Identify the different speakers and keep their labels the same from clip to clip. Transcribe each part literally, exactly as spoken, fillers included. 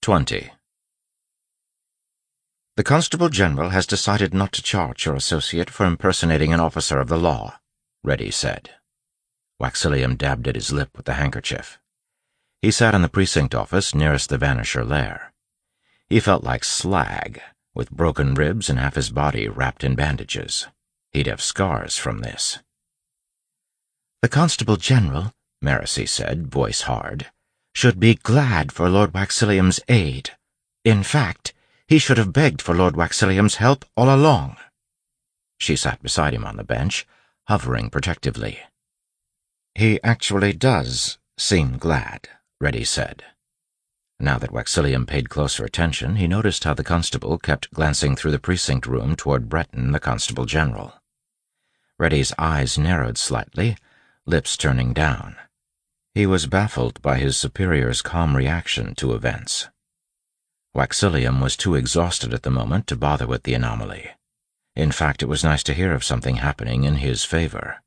Speaker 1: twenty. The Constable General has decided not to charge your associate for impersonating an officer of the law, Reddy said. Waxillium dabbed at his lip with the handkerchief. He sat in the precinct office nearest the Vanisher lair. He felt like slag, with broken ribs and half his body wrapped in bandages. He'd have scars from this.
Speaker 2: The Constable General, Marasi said, voice hard, should be glad for Lord Waxillium's aid. In fact, he should have begged for Lord Waxillium's help all along.
Speaker 1: She sat beside him on the bench, hovering protectively.
Speaker 2: He actually does seem glad,
Speaker 1: Reddy said. Now that Waxillium paid closer attention, he noticed how the constable kept glancing through the precinct room toward Breton, the Constable General. Reddy's eyes narrowed slightly, lips turning down. He was baffled by his superior's calm reaction to events. Waxillium was too exhausted at the moment to bother with the anomaly. In fact, it was nice to hear of something happening in his favor.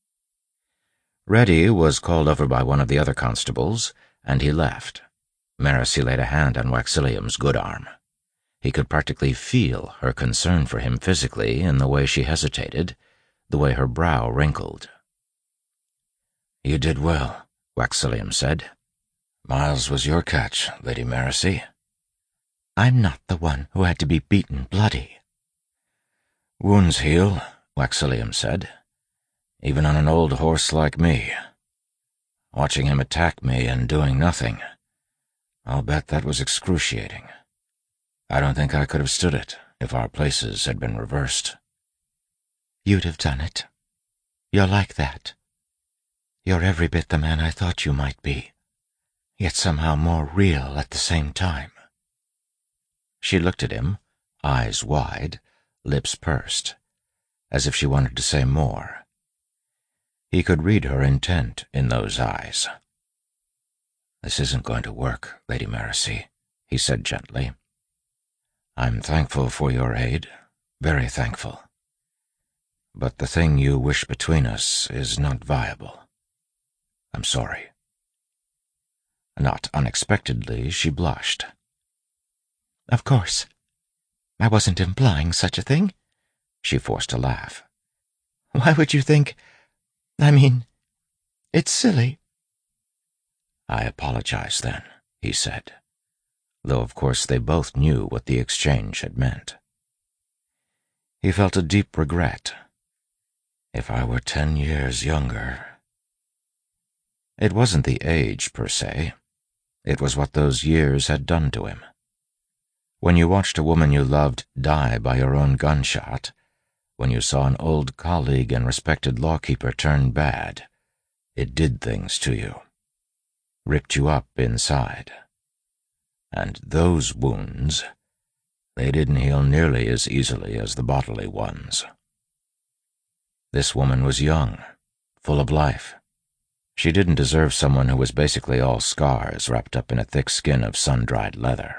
Speaker 1: Reddy was called over by one of the other constables, and he left. Marasi laid a hand on Waxillium's good arm. He could practically feel her concern for him physically in the way she hesitated, the way her brow wrinkled.
Speaker 2: "You did well," Waxillium said. "Miles was your catch, Lady Marasi."
Speaker 3: "I'm not the one who had to be beaten bloody."
Speaker 2: "Wounds heal," Waxillium said, "even on an old horse like me. Watching him attack me and doing nothing, I'll bet that was excruciating. I don't think I could have stood it if our places had been reversed."
Speaker 3: "You'd have done it. You're like that. You're every bit the man I thought you might be, yet somehow more real at the same time."
Speaker 1: She looked at him, eyes wide, lips pursed, as if she wanted to say more. He could read her intent in those eyes.
Speaker 2: "This isn't going to work, Lady Marasi," he said gently. "I'm thankful for your aid, very thankful. But the thing you wish between us is not viable. I'm sorry."
Speaker 1: Not unexpectedly, she blushed.
Speaker 3: "Of course. I wasn't implying such a thing."
Speaker 1: She forced a laugh.
Speaker 3: "Why would you think... I mean, it's silly."
Speaker 2: "I apologize, then," he said, though of course they both knew what the exchange had meant. He felt a deep regret. If I were ten years younger... It wasn't the age, per se. It was what those years had done to him. When you watched a woman you loved die by your own gunshot, when you saw an old colleague and respected lawkeeper turn bad, it did things to you, ripped you up inside. And those wounds, they didn't heal nearly as easily as the bodily ones. This woman was young, full of life. She didn't deserve someone who was basically all scars wrapped up in a thick skin of sun-dried leather.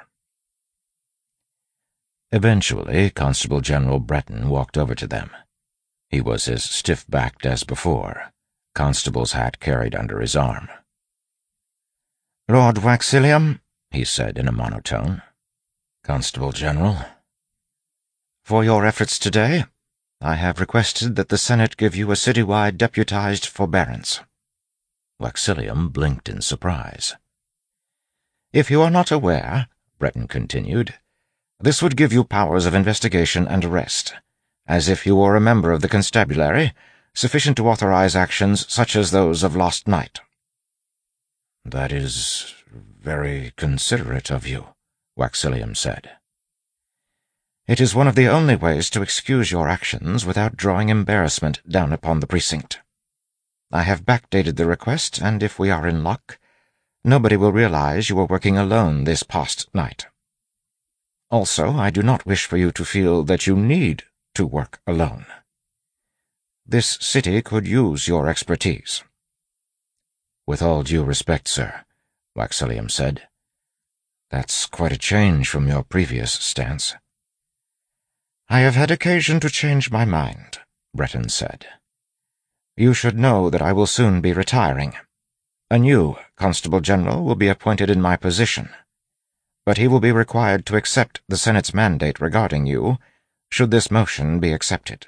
Speaker 2: Eventually, Constable General Breton walked over to them. He was as stiff-backed as before, constable's hat carried under his arm.
Speaker 3: "Lord Waxillium,"
Speaker 2: he said in a monotone. "Constable General."
Speaker 3: "For your efforts today, I have requested that the Senate give you a citywide deputized forbearance."
Speaker 1: Waxillium blinked in surprise.
Speaker 3: "If you are not aware," Breton continued, "this would give you powers of investigation and arrest, as if you were a member of the constabulary, sufficient to authorize actions such as those of last night."
Speaker 2: "That is very considerate of you," Waxillium said.
Speaker 3: "It is one of the only ways to excuse your actions without drawing embarrassment down upon the precinct. I have backdated the request, and if we are in luck, nobody will realize you were working alone this past night. Also, I do not wish for you to feel that you need to work alone. This city could use your expertise."
Speaker 2: "With all due respect, sir," Waxillium said, "that's quite a change from your previous stance."
Speaker 3: "I have had occasion to change my mind," Breton said. "You should know that I will soon be retiring. A new Constable General will be appointed in my position. but he will be required to accept the Senate's mandate regarding you, should this motion be accepted."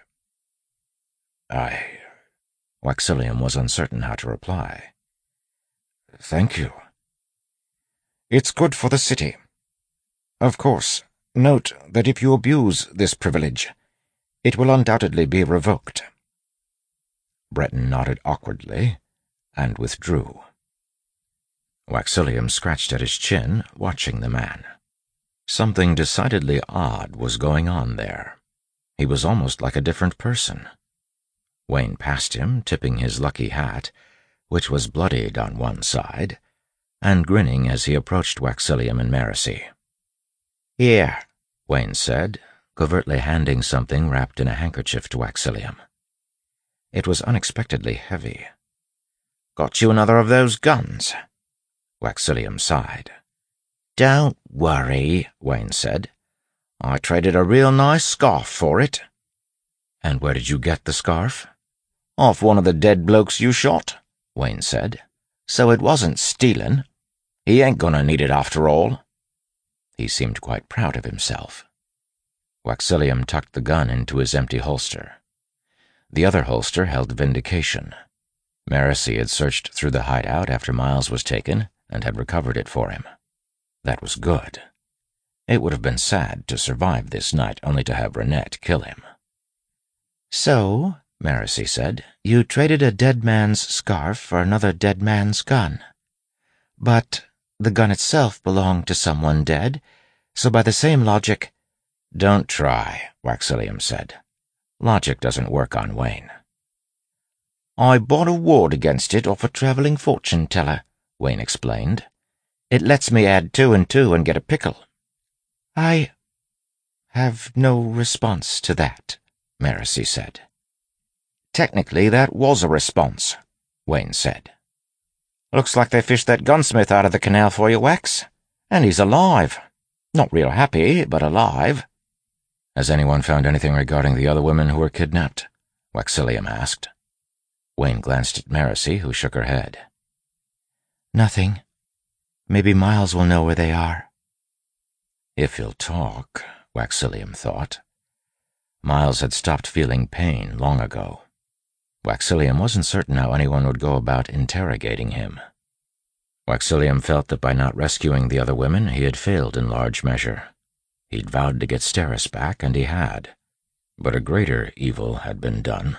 Speaker 2: I... Waxillium was uncertain how to reply. "Thank you."
Speaker 3: "It's good for the city. Of course, note that if you abuse this privilege, it will undoubtedly be revoked."
Speaker 2: Breton nodded awkwardly and withdrew. Waxillium scratched at his chin, watching the man. Something decidedly odd was going on there. He was almost like a different person. Wayne passed him, tipping his lucky hat, which was bloodied on one side, and grinning as he approached Waxillium and Marasi.
Speaker 3: "Here,"
Speaker 2: Wayne said, covertly handing something wrapped in a handkerchief to Waxillium. It was unexpectedly heavy.
Speaker 3: "Got you another of those guns."
Speaker 2: Waxillium sighed.
Speaker 3: "Don't worry," Wayne said. "I traded a real nice scarf for it."
Speaker 2: "And where did you get the scarf?"
Speaker 3: "Off one of the dead blokes you shot," Wayne said. "So it wasn't stealing. He ain't gonna need it after all."
Speaker 2: He seemed quite proud of himself. Waxillium tucked the gun into his empty holster. The other holster held Vindication. Marasi had searched through the hideout after Miles was taken and had recovered it for him. That was good. It would have been sad to survive this night only to have Renette kill him.
Speaker 3: "So," Marasi said, "you traded a dead man's scarf for another dead man's gun. But the gun itself belonged to someone dead, so by the same logic—"
Speaker 2: "Don't try," Waxillium said. "Logic doesn't work on Wayne."
Speaker 3: "I bought a ward against it off a traveling fortune-teller," Wayne explained. "It lets me add two and two and get a pickle." "I have no response to that," Marasi said. "Technically, that was a response," Wayne said. "Looks like they fished that gunsmith out of the canal for you, Wax. And he's alive. Not real happy, but alive."
Speaker 2: "Has anyone found anything regarding the other women who were kidnapped?" Waxillium asked. Wayne glanced at Marasi, who shook her head.
Speaker 3: "Nothing. Maybe Miles will know where they are."
Speaker 2: If he'll talk, Waxillium thought. Miles had stopped feeling pain long ago. Waxillium wasn't certain how anyone would go about interrogating him. Waxillium felt that by not rescuing the other women, he had failed in large measure. He'd vowed to get Steris back, and he had. But a greater evil had been done.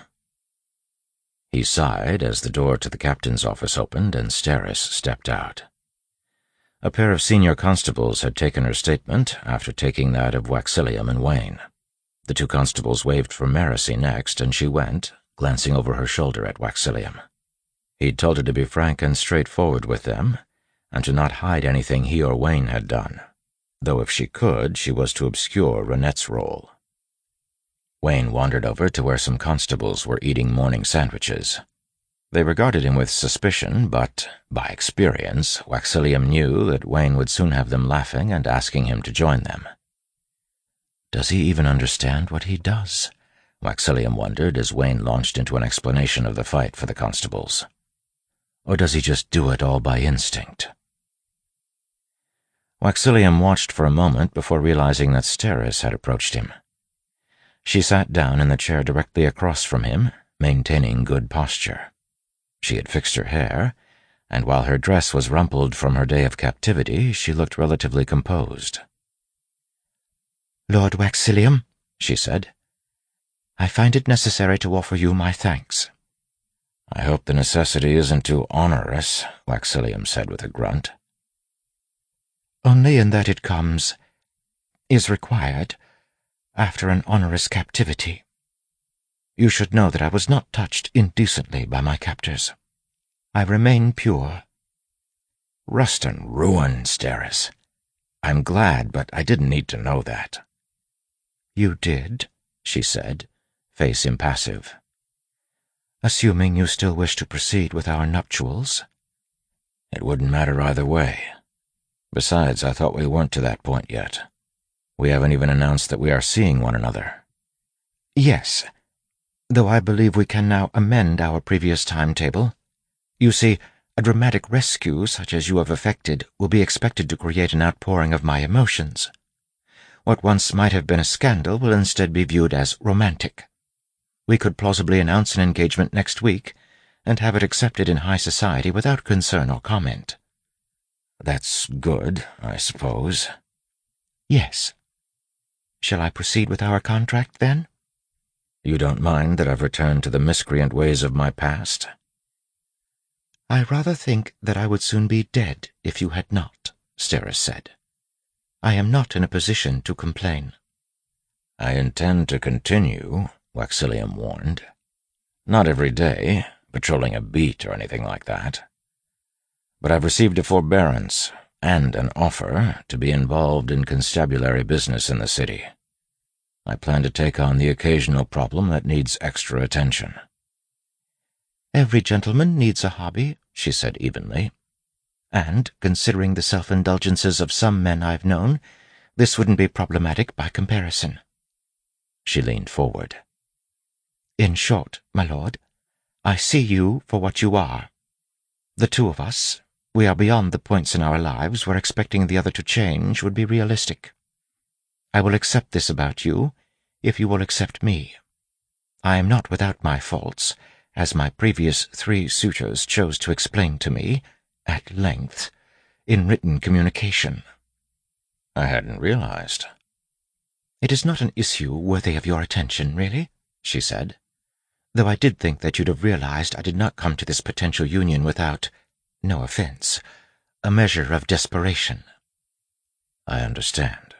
Speaker 2: He sighed as the door to the captain's office opened and Steris stepped out. A pair of senior constables had taken her statement after taking that of Waxillium and Wayne. The two constables waved for Marasi next, and she went, glancing over her shoulder at Waxillium. He'd told her to be frank and straightforward with them, and to not hide anything he or Wayne had done, though if she could, she was to obscure Renette's role. Wayne wandered over to where some constables were eating morning sandwiches. They regarded him with suspicion, but, by experience, Waxillium knew that Wayne would soon have them laughing and asking him to join them. Does he even understand what he does? Waxillium wondered as Wayne launched into an explanation of the fight for the constables. Or does he just do it all by instinct? Waxillium watched for a moment before realizing that Steris had approached him. She sat down in the chair directly across from him, maintaining good posture. She had fixed her hair, and while her dress was rumpled from her day of captivity, she looked relatively composed.
Speaker 3: "Lord Waxillium," she said, "I find it necessary to offer you my thanks."
Speaker 2: "I hope the necessity isn't to honor us," Waxillium said with a grunt.
Speaker 3: "Only in that it comes, is required, after an onerous captivity. You should know that I was not touched indecently by my captors. I remain pure."
Speaker 2: "Rust and ruin, Steris. I'm glad, but I didn't need to know that."
Speaker 3: "You did," she said, face impassive. "Assuming you still wish to proceed with our nuptials?"
Speaker 2: "It wouldn't matter either way. Besides, I thought we weren't to that point yet. We haven't even announced that we are seeing one another."
Speaker 3: "Yes, though I believe we can now amend our previous timetable. You see, A dramatic rescue such as you have effected will be expected to create an outpouring of my emotions. What once might have been a scandal will instead be viewed as romantic. We could plausibly announce an engagement next week and have it accepted in high society without concern or comment.
Speaker 2: That's good, I suppose.
Speaker 3: Yes. Shall I proceed with our contract, then?
Speaker 2: You don't mind that I've returned to the miscreant ways of my past?
Speaker 3: I rather think that I would soon be dead if you had not, Steris said. I am not in a position to complain.
Speaker 2: I intend to continue, Waxillium warned. Not every day, patrolling a beat or anything like that. But I've received a forbearance and an offer to be involved in constabulary business in the city. I plan to take on the occasional problem that needs extra attention.
Speaker 3: Every gentleman needs a hobby, she said evenly. And, considering the self-indulgences of some men I've known, this wouldn't be problematic by comparison. She leaned forward. In short, my lord, I see you for what you are. The two of us, we are beyond the points in our lives where expecting the other to change would be realistic. I will accept this about you, if you will accept me. I am not without my faults, as my previous three suitors chose to explain to me, at length, in written communication.
Speaker 2: I hadn't realized.
Speaker 3: It is not an issue worthy of your attention, really, she said, though I did think that you'd have realized I did not come to this potential union without, no offense, a measure of desperation.
Speaker 2: I understand.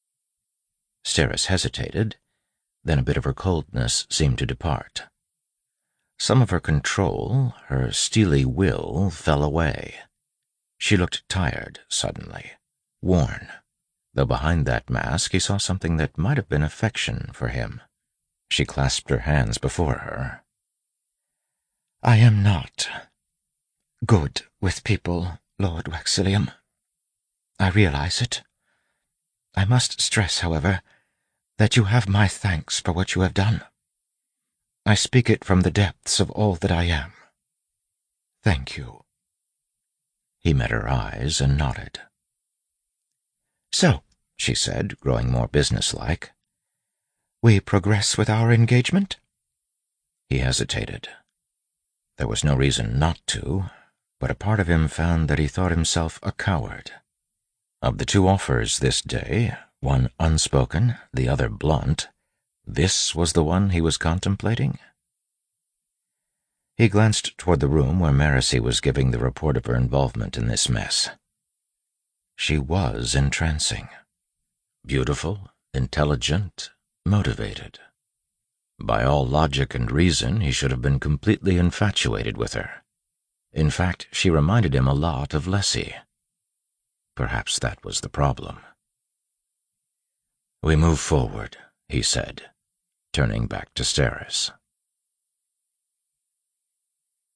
Speaker 1: Steris hesitated, then a bit of her coldness seemed to depart. Some of her control, her steely will, fell away. She looked tired, suddenly, worn, though behind that mask he saw something that might have been affection for him. She clasped her hands before her.
Speaker 3: I am not good with people, Lord Waxillium. I realize it. I must stress, however, that you have my thanks for what you have done. I speak it from the depths of all that I am. Thank you.
Speaker 1: He met her eyes and nodded.
Speaker 3: So, she said, growing more businesslike, we progress with our engagement?
Speaker 1: He hesitated. There was no reason not to, but a part of him found that he thought himself a coward. Of the two offers this day, one unspoken, the other blunt, this was the one he was contemplating? He glanced toward the room where Marasi was giving the report of her involvement in this mess. She was entrancing. Beautiful, intelligent, motivated. By all logic and reason, he should have been completely infatuated with her. In fact, she reminded him a lot of Lessie. Perhaps that was the problem. We move forward, he said, turning back to Steris.